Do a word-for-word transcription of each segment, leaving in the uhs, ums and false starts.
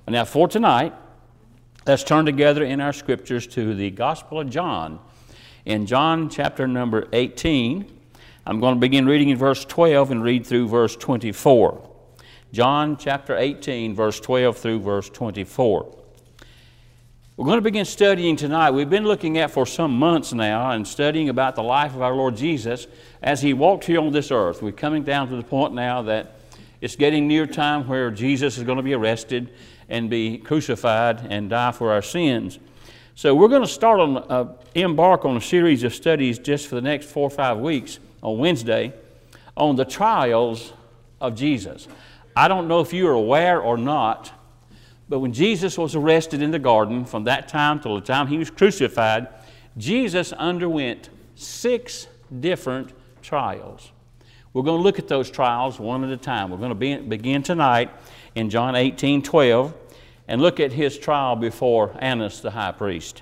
Now, for tonight, let's turn together in our scriptures to the Gospel of John. In John chapter number eighteen, I'm going to begin reading in verse twelve and read through verse twenty-four. John chapter eighteen, verse twelve through verse twenty-four. We're going to begin studying tonight. We've been looking at for some months now and studying about the life of our Lord Jesus as He walked here on this earth. We're coming down to the point now that it's getting near time where Jesus is going to be arrested and be crucified and die for our sins. So we're going to start on, uh, embark on a series of studies just for the next four or five weeks on Wednesday on the trials of Jesus. I don't know if you are aware or not, but when Jesus was arrested in the garden, from that time till the time He was crucified, Jesus underwent six different trials. We're going to look at those trials one at a time. We're going to be, begin tonight in John eighteen twelve and look at His trial before Annas the high priest.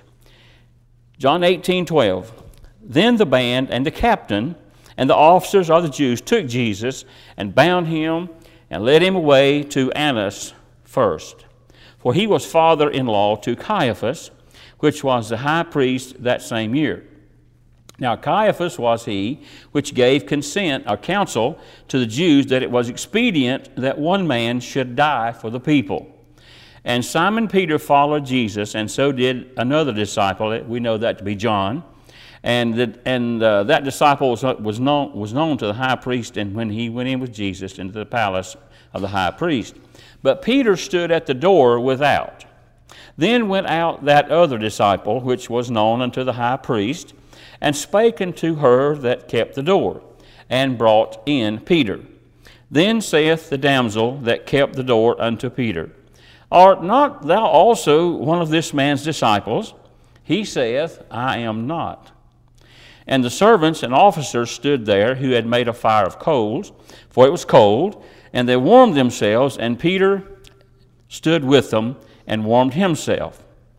John eighteen twelve. Then the band and the captain and the officers of the Jews took Jesus and bound Him and led Him away to Annas first. For he was father-in-law to Caiaphas, which was the high priest that same year. Now Caiaphas was he which gave consent or counsel to the Jews that it was expedient that one man should die for the people. And Simon Peter followed Jesus, and so did another disciple. We know that to be John. And that, and uh, that disciple was, was, known, was known to the high priest, and when he went in with Jesus into the palace of the high priest. But Peter stood at the door without. Then went out that other disciple, which was known unto the high priest, and spake unto her that kept the door, and brought in Peter. Then saith the damsel that kept the door unto Peter, Art not thou also one of this man's disciples? He saith, I am not. And the servants and officers stood there, who had made a fire of coals, for it was cold, and they warmed themselves, and Peter stood with them and warmed himself.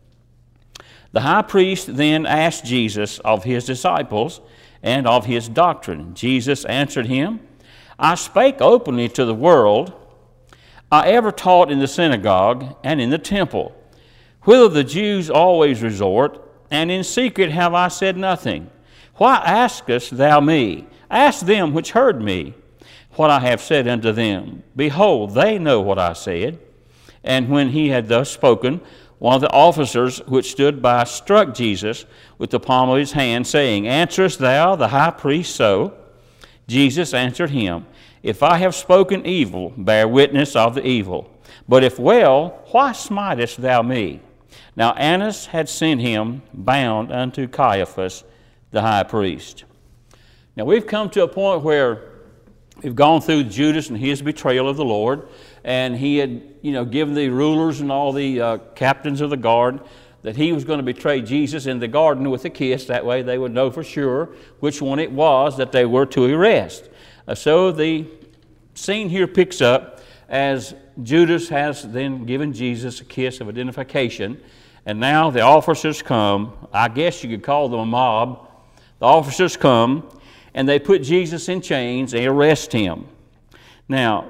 The high priest then asked Jesus of his disciples and of his doctrine. Jesus answered him, I spake openly to the world. I ever taught in the synagogue and in the temple, whither the Jews always resort, and in secret have I said nothing. Why askest thou me? Ask them which heard me what I have said unto them. Behold, they know what I said. And when he had thus spoken, one of the officers which stood by struck Jesus with the palm of his hand, saying, Answerest thou the high priest so? Jesus answered him, If I have spoken evil, bear witness of the evil. But if well, why smitest thou me? Now Annas had sent him bound unto Caiaphas the high priest. Now we've come to a point where we've gone through Judas and his betrayal of the Lord, and he had, you know, given the rulers and all the uh, captains of the guard that he was going to betray Jesus in the garden with a kiss. That way they would know for sure which one it was that they were to arrest. Uh, so the scene here picks up as Judas has then given Jesus a kiss of identification, and now the officers come. I guess you could call them a mob. The officers come, and they put Jesus in chains and arrest him. Now,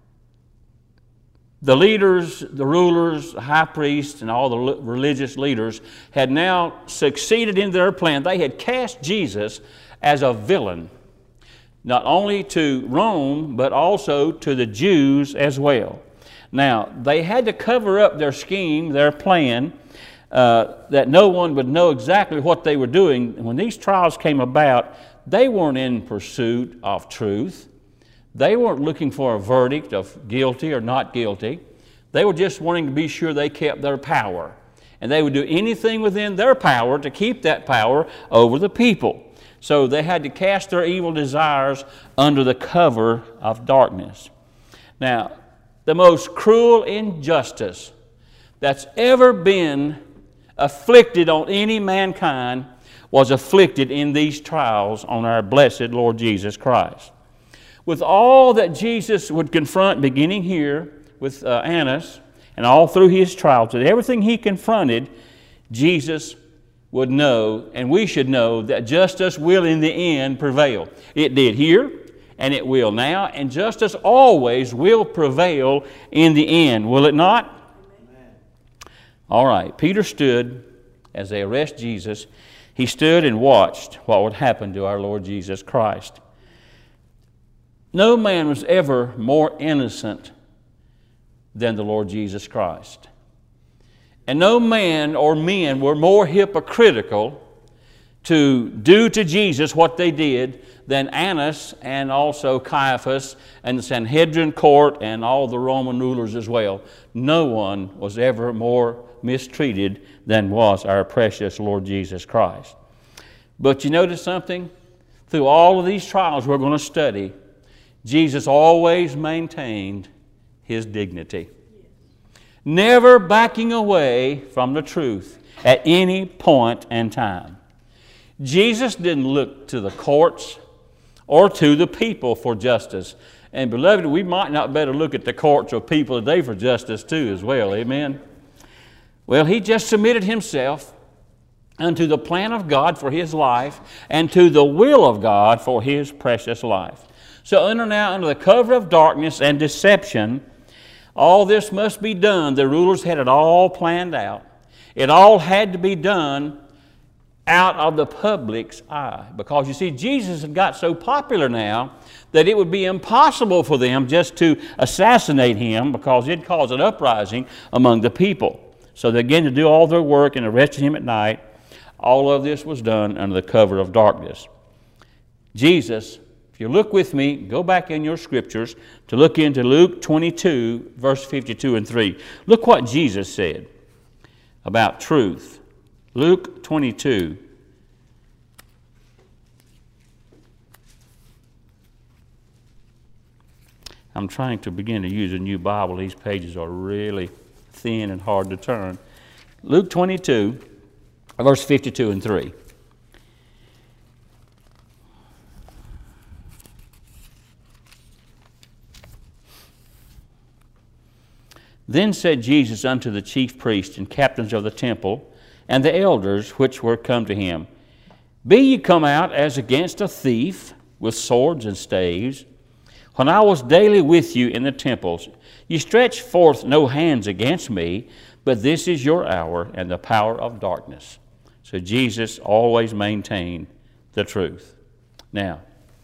the leaders, the rulers, the high priests, and all the religious leaders had now succeeded in their plan. They had cast Jesus as a villain, not only to Rome, but also to the Jews as well. Now, they had to cover up their scheme, their plan, uh, that no one would know exactly what they were doing. When these trials came about, they weren't in pursuit of truth. They weren't looking for a verdict of guilty or not guilty. They were just wanting to be sure they kept their power. And they would do anything within their power to keep that power over the people. So they had to cast their evil desires under the cover of darkness. Now, the most cruel injustice that's ever been afflicted on any mankind was afflicted in these trials on our blessed Lord Jesus Christ. With all that Jesus would confront, beginning here with uh, Annas, and all through his trials, with everything he confronted, Jesus would know, and we should know, that justice will in the end prevail. It did here, and it will now, and justice always will prevail in the end. Will it not? Amen. All right, Peter stood as they arrest Jesus. He stood and watched what would happen to our Lord Jesus Christ. No man was ever more innocent than the Lord Jesus Christ. And no man or men were more hypocritical to do to Jesus what they did than Annas and also Caiaphas and the Sanhedrin court and all the Roman rulers as well. No one was ever more mistreated than was our precious Lord Jesus Christ. But you notice something? Through all of these trials we're going to study, Jesus always maintained His dignity, never backing away from the truth at any point in time. Jesus didn't look to the courts or to the people for justice. And beloved, we might not better look at the courts or people today for justice too as well. Amen? Well, He just submitted Himself unto the plan of God for His life and to the will of God for His precious life. So under now, under the cover of darkness and deception, all this must be done. The rulers had it all planned out. It all had to be done out of the public's eye. Because you see, Jesus had got so popular now that it would be impossible for them just to assassinate Him, because it'd cause an uprising among the people. So they began to do all their work and arrested Him at night. All of this was done under the cover of darkness. Jesus, if you look with me, go back in your scriptures to look into Luke twenty-two, verse fifty-two and three. Look what Jesus said about truth. Luke twenty-two. I'm trying to begin to use a new Bible. These pages are really thin and hard to turn. Luke twenty-two, verse fifty-two and three. Then said Jesus unto the chief priests and captains of the temple and the elders which were come to Him, Be ye come out as against a thief with swords and staves? When I was daily with you in the temples, ye stretched forth no hands against me, but this is your hour and the power of darkness. So Jesus always maintained the truth. Now,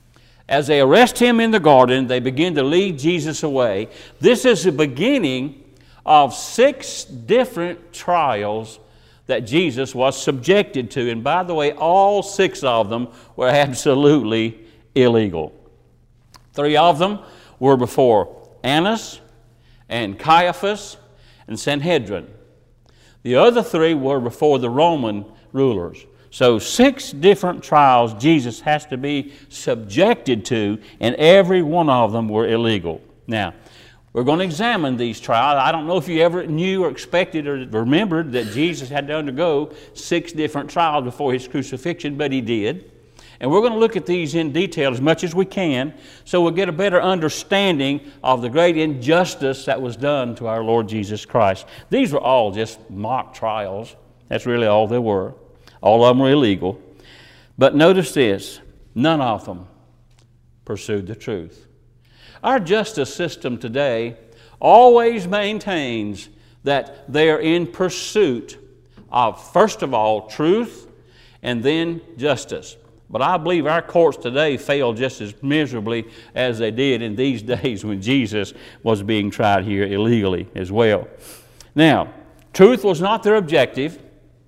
as they arrest Him in the garden, they begin to lead Jesus away. This is the beginning of six different trials that Jesus was subjected to. And by the way, all six of them were absolutely illegal. Three of them were before Annas and Caiaphas and Sanhedrin. The other three were before the Roman rulers. So six different trials Jesus has to be subjected to, and every one of them were illegal. Now, we're going to examine these trials. I don't know if you ever knew or expected or remembered that Jesus had to undergo six different trials before His crucifixion, but He did. And we're going to look at these in detail as much as we can, so we'll get a better understanding of the great injustice that was done to our Lord Jesus Christ. These were all just mock trials. That's really all they were. All of them were illegal. But notice this, none of them pursued the truth. Our justice system today always maintains that they are in pursuit of, first of all, truth and then justice. But I believe our courts today fail just as miserably as they did in these days when Jesus was being tried here illegally as well. Now, truth was not their objective.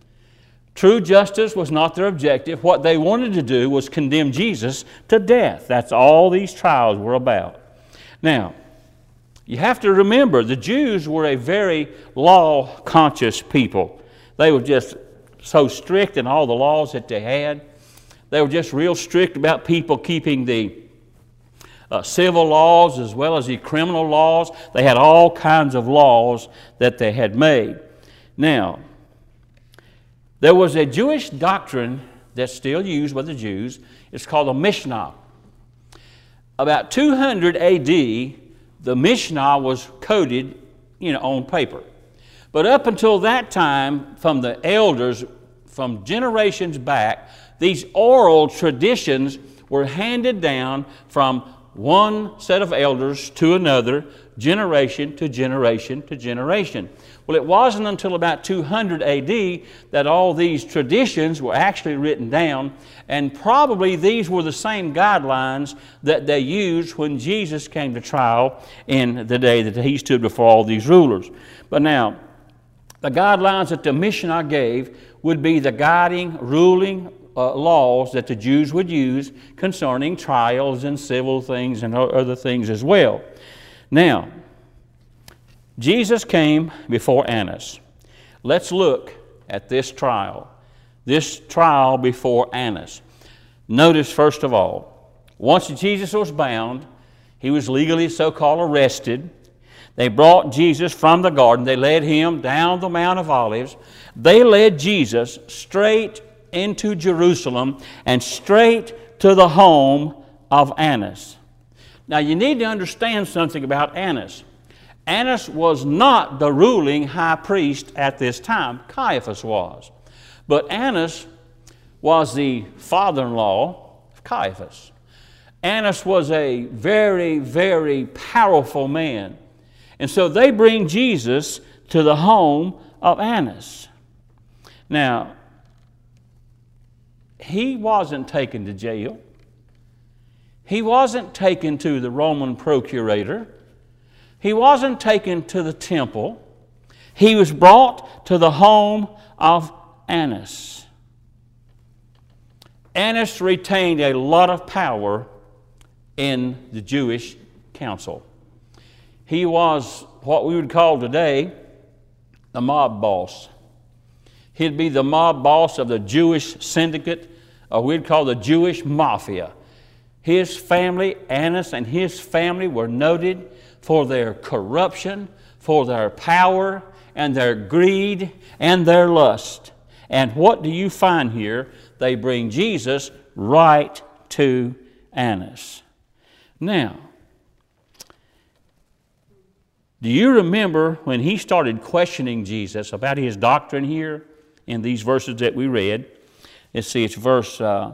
True justice was not their objective. What they wanted to do was condemn Jesus to death. That's all these trials were about. Now, you have to remember, the Jews were a very law-conscious people. They were just so strict in all the laws that they had. They were just real strict about people keeping the uh, civil laws as well as the criminal laws. They had all kinds of laws that they had made. Now, there was a Jewish doctrine that's still used by the Jews. It's called the Mishnah. About two hundred A D, the Mishnah was coded, you know, on paper. But up until that time, from the elders, from generations back, these oral traditions were handed down from one set of elders to another, generation to generation to generation. Well, it wasn't until about two hundred A D that all these traditions were actually written down, and probably these were the same guidelines that they used when Jesus came to trial in the day that he stood before all these rulers. But now, the guidelines that the Mishnah gave would be the guiding, ruling uh, laws that the Jews would use concerning trials and civil things and other things as well. Now, Jesus came before Annas. Let's look at this trial. This trial before Annas. Notice, first of all, once Jesus was bound, he was legally so-called arrested. They brought Jesus from the garden. They led him down the Mount of Olives. They led Jesus straight into Jerusalem and straight to the home of Annas. Now, you need to understand something about Annas. Annas was not the ruling high priest at this time. Caiaphas was. But Annas was the father-in-law of Caiaphas. Annas was a very, very powerful man. And so they bring Jesus to the home of Annas. Now, he wasn't taken to jail. He wasn't taken to the Roman procurator. He wasn't taken to the temple. He was brought to the home of Annas. Annas retained a lot of power in the Jewish council. He was what we would call today the mob boss. He'd be the mob boss of the Jewish syndicate, or we'd call the Jewish mafia. His family, Annas and his family, were noted for their corruption, for their power, and their greed, and their lust. And what do you find here? They bring Jesus right to Annas. Now, do you remember when he started questioning Jesus about his doctrine here in these verses that we read? Let's see, it's verse, uh,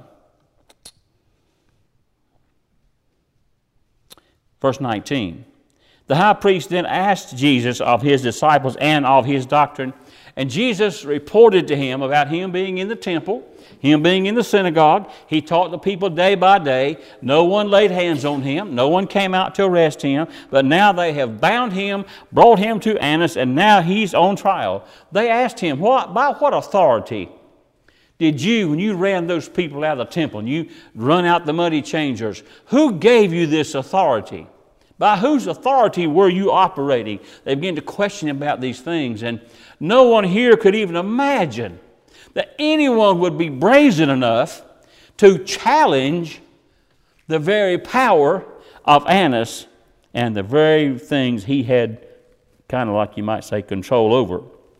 verse nineteen. The high priest then asked Jesus of his disciples and of his doctrine, and Jesus reported to him about him being in the temple, him being in the synagogue. He taught the people day by day. No one laid hands on him. No one came out to arrest him. But now they have bound him, brought him to Annas, and now he's on trial. They asked him, what, by what authority did you, when you ran those people out of the temple and you run out the money changers, who gave you this authority? By whose authority were you operating? They began to question about these things, and no one here could even imagine that anyone would be brazen enough to challenge the very power of Annas and the very things he had, kind of like you might say, control over.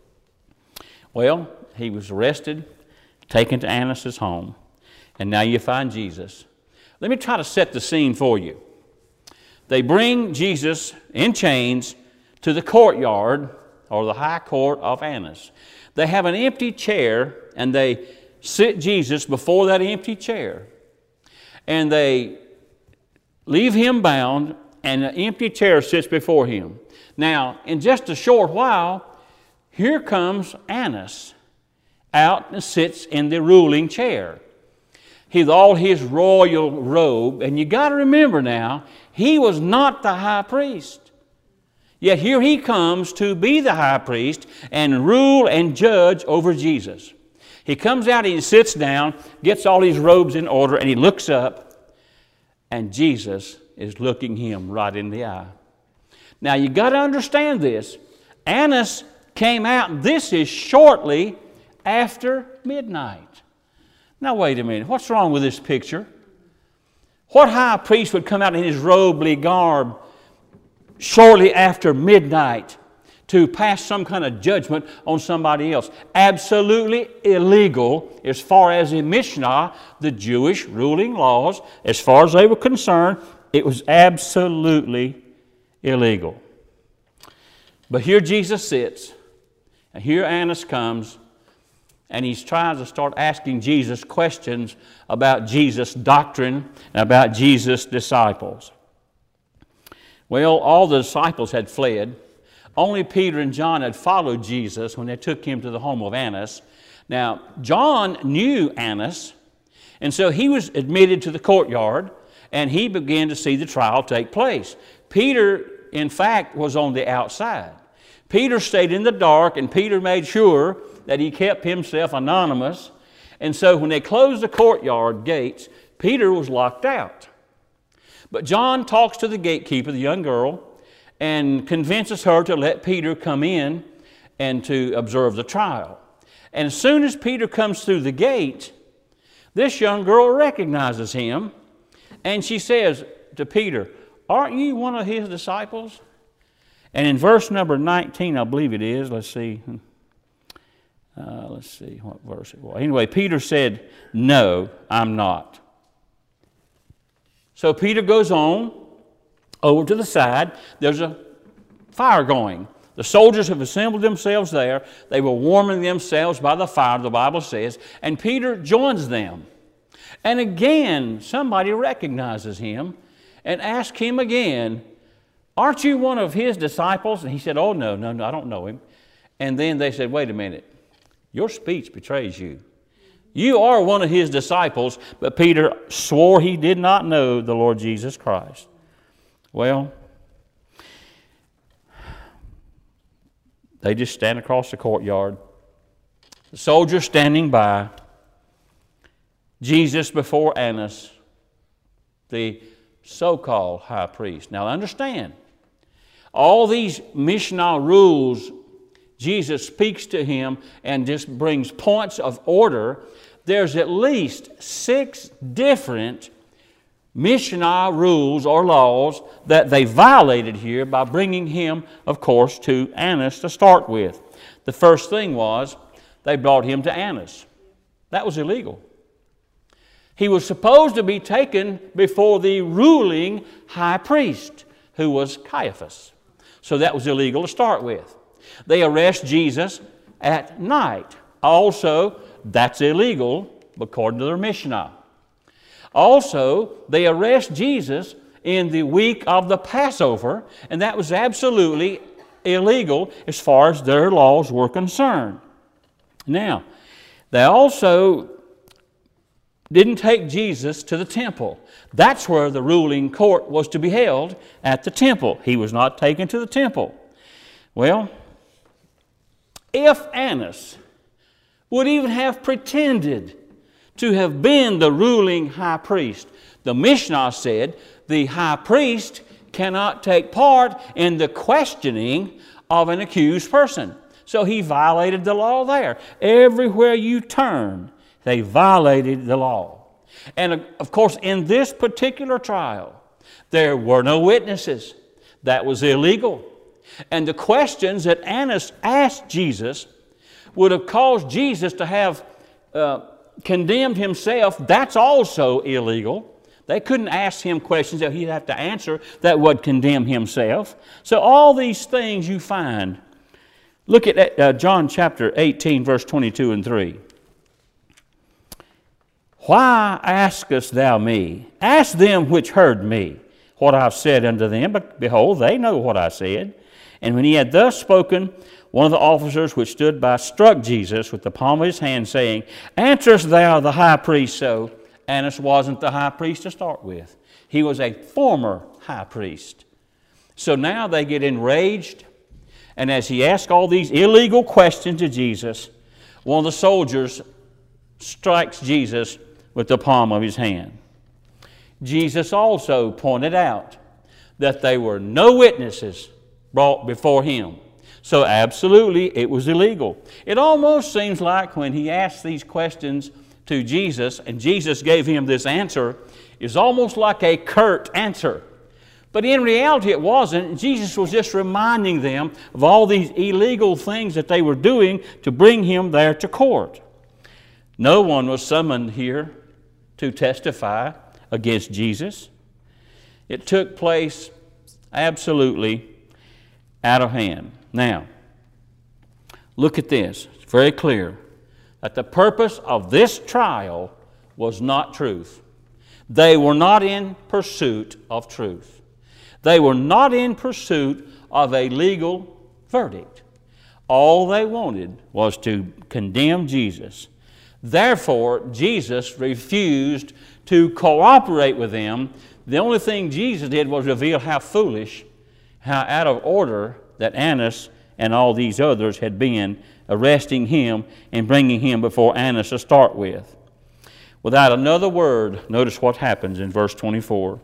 Well, he was arrested, taken to Annas' home, and now you find Jesus. Let me try to set the scene for you. They bring Jesus in chains to the courtyard, or the high court of Annas. They have an empty chair, and they sit Jesus before that empty chair. And they leave him bound, and an empty chair sits before him. Now, in just a short while, here comes Annas out and sits in the ruling chair. He's all his royal robe, and you got to remember now, he was not the high priest. Yet here he comes to be the high priest and rule and judge over Jesus. He comes out and he sits down, gets all his robes in order, and he looks up, and Jesus is looking him right in the eye. Now you got to understand this. Annas came out, this is shortly after midnight. Now wait a minute, what's wrong with this picture? What high priest would come out in his robely garb shortly after midnight to pass some kind of judgment on somebody else? Absolutely illegal as far as the Mishnah, the Jewish ruling laws, as far as they were concerned, it was absolutely illegal. But here Jesus sits, and here Annas comes, and he's trying to start asking Jesus questions about Jesus' doctrine and about Jesus' disciples. Well, all the disciples had fled. only Peter and John had followed Jesus when they took him to the home of Annas. Now, John knew Annas, and so he was admitted to the courtyard, and he began to see the trial take place. Peter, in fact, was on the outside. Peter stayed in the dark, and Peter made sure that he kept himself anonymous. And so when they closed the courtyard gates, Peter was locked out. But John talks to the gatekeeper, the young girl, and convinces her to let Peter come in and to observe the trial. And as soon as Peter comes through the gate, this young girl recognizes him, and she says to Peter, "Aren't you one of his disciples?" And in verse number nineteen, I believe it is, let's see, uh, let's see what verse it was. Anyway, Peter said, "No, I'm not." So Peter goes on over to the side. There's a fire going. The soldiers have assembled themselves there. They were warming themselves by the fire, the Bible says, and Peter joins them. And again, somebody recognizes him and asks him again, "Aren't you one of his disciples?" And he said, "Oh, no, no, no, I don't know him." And then they said, "Wait a minute, your speech betrays you. You are one of his disciples." But Peter swore he did not know the Lord Jesus Christ. Well, they just stand across the courtyard. The soldiers standing by. Jesus before Annas, the so-called high priest. Now understand, all these missional rules, Jesus speaks to him and just brings points of order. There's at least six different missional rules or laws that they violated here by bringing him, of course, to Annas to start with. The first thing was they brought him to Annas. That was illegal. He was supposed to be taken before the ruling high priest, who was Caiaphas. So that was illegal to start with. They arrest Jesus at night. Also, that's illegal according to their Mishnah. Also, they arrest Jesus in the week of the Passover, and that was absolutely illegal as far as their laws were concerned. Now, they also didn't take Jesus to the temple. That's where the ruling court was to be held, at the temple. He was not taken to the temple. Well, if Annas would even have pretended to have been the ruling high priest, the Mishnah said the high priest cannot take part in the questioning of an accused person. So he violated the law there. Everywhere you turn, they violated the law. And of course, in this particular trial, there were no witnesses. That was illegal. And the questions that Annas asked Jesus would have caused Jesus to have uh, condemned himself. That's also illegal. They couldn't ask him questions that he'd have to answer that would condemn himself. So all these things you find. Look at uh, John chapter eighteen, verse twenty-two and three. "Why askest thou me? Ask them which heard me what I have said unto them. But behold, they know what I said. And when he had thus spoken, one of the officers which stood by struck Jesus with the palm of his hand, saying, Answerest thou the high priest so? Annas wasn't the high priest to start with. He was a former high priest. So now they get enraged, and as he asked all these illegal questions to Jesus, one of the soldiers strikes Jesus with the palm of his hand. Jesus also pointed out that there were no witnesses brought before him. So absolutely, it was illegal. It almost seems like when he asked these questions to Jesus, and Jesus gave him this answer, is almost like a curt answer. But in reality, it wasn't. Jesus was just reminding them of all these illegal things that they were doing to bring him there to court. No one was summoned here to testify against Jesus. It took place absolutely out of hand. Now, look at this. It's very clear that the purpose of this trial was not truth. They were not in pursuit of truth. They were not in pursuit of a legal verdict. All they wanted was to condemn Jesus. Therefore, Jesus refused to cooperate with them. The only thing Jesus did was reveal how foolish, how out of order that Annas and all these others had been, arresting him and bringing him before Annas to start with. Without another word, notice what happens in verse twenty-four.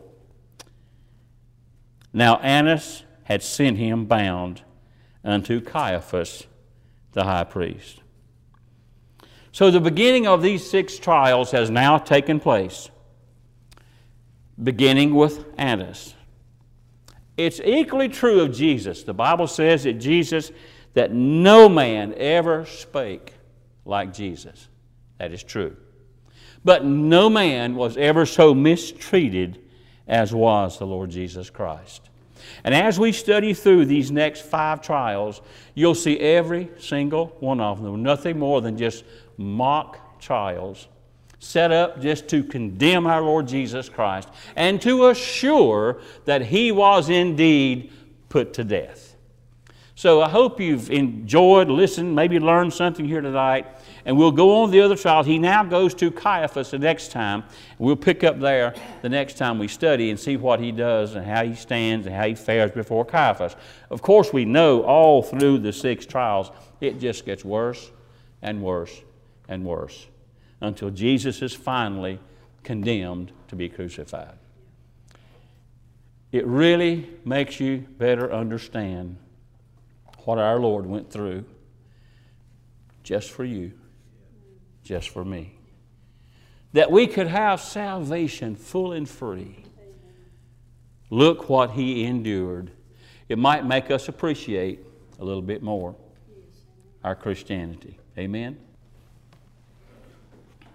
Now Annas had sent him bound unto Caiaphas, the high priest. So the beginning of these six trials has now taken place, beginning with Annas. It's equally true of Jesus. The Bible says that Jesus, that no man ever spake like Jesus. That is true. But no man was ever so mistreated as was the Lord Jesus Christ. And as we study through these next five trials, you'll see every single one of them, nothing more than just mock trials set up just to condemn our Lord Jesus Christ and to assure that He was indeed put to death. So I hope you've enjoyed, listened, maybe learned something here tonight. And we'll go on to the other trials. He now goes to Caiaphas the next time. We'll pick up there the next time we study and see what he does and how he stands and how he fares before Caiaphas. Of course, we know all through the six trials, it just gets worse and worse and worse until Jesus is finally condemned to be crucified. It really makes you better understand what our Lord went through just for you, just for me. That we could have salvation full and free. Look what He endured. It might make us appreciate a little bit more our Christianity. Amen?